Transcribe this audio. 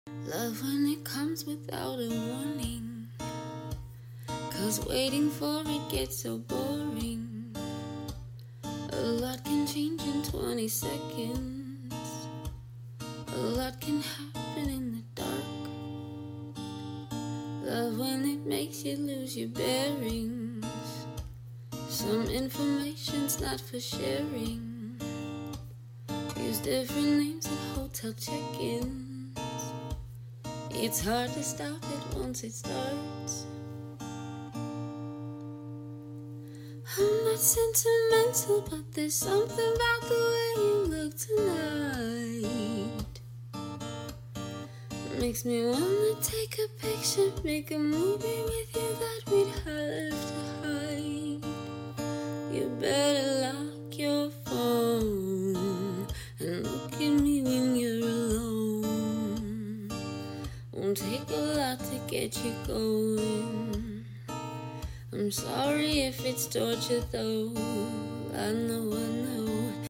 Love when it comes without a warning, 'cause waiting for it gets so boring. A lot can change in 20 seconds. A lot can happen in the dark. Love when it makes you lose your bearings. Some information's not for sharing. Use different names at hotel check-ins. It's hard to stop it once it starts. I'm not sentimental, but there's something about the way you look tonight. Makes me wanna take a picture, make a movie with you that we'd have to hide. You better lock your phone and look at me when you're alone. Won't take a lot to get you going. I'm sorry if it's torture though. I know